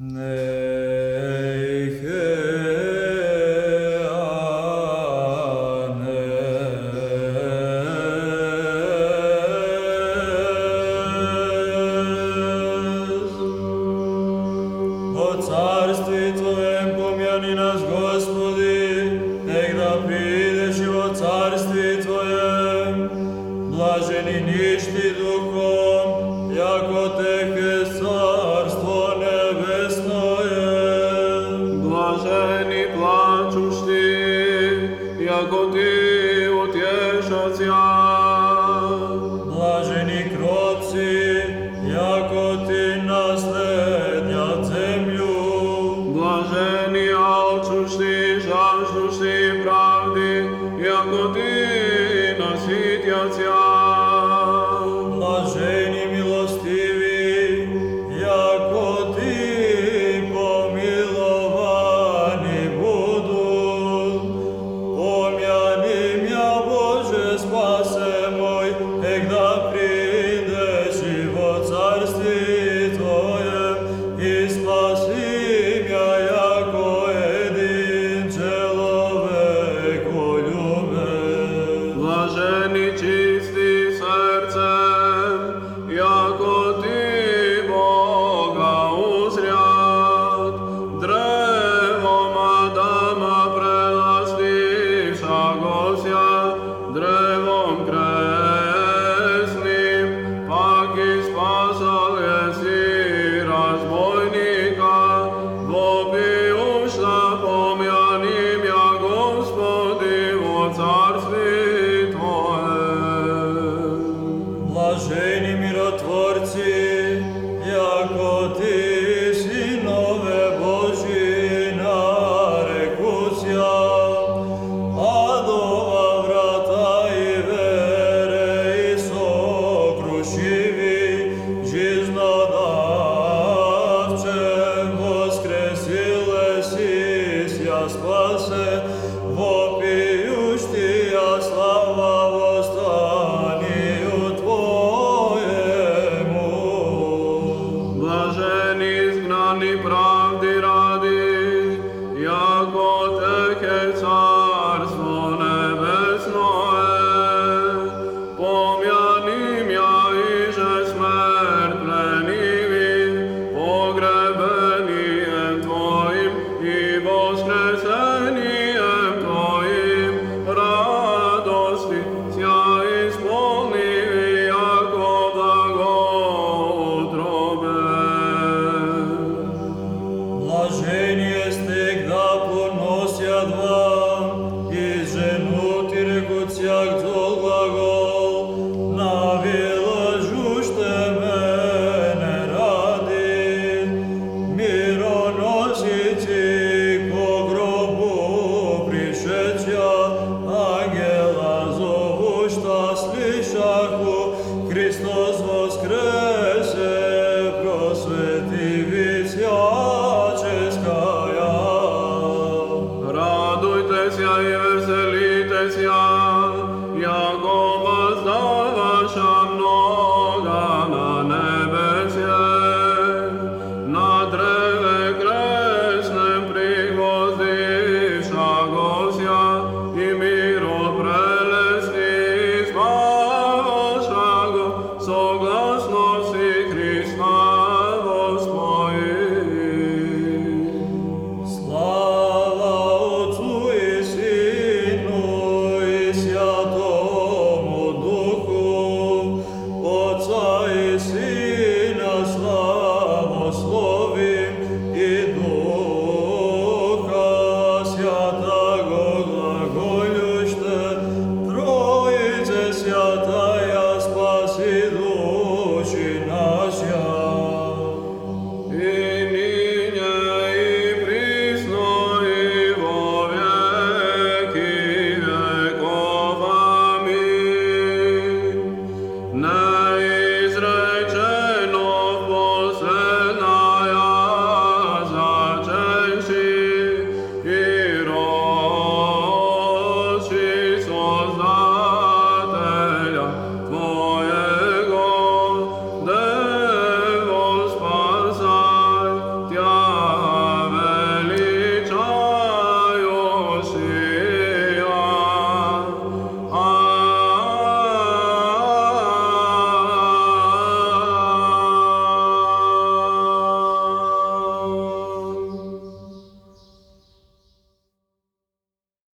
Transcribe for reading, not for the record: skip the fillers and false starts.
Царстве Твоем помяни нас, Господи, когда придешь во Царстве Твоем. Блажени нищи духом, яко Тех Царство Небесное. Блажени плачущи, яко Ти утешатся. Блажени кротци, яко Ти наследят землю. Блажени алчущи, жаждущи правды, яко Ти насытятся. Блажени милостиви, яко Ти помиловани будут. Помяни мя, Боже, спасе мой, когда придешь во Царстве Твоем, и спаси мя, яко един человек любен. Блажени чисти серцем, яко Ти Бога узрят. Древом Адама преластившагося, древом крестным, паки спасал еси разбойника. Вопиушна помяни мя, Господи, во Царстве Твоем. Блажени миротворци, яко Ти синове Божии нарекуся. Адова врата и вере и сокрушиви, жизнодавче воскресиле ся спасе, вопиющ Тия слава восстанию Твоему. Блажени изгнани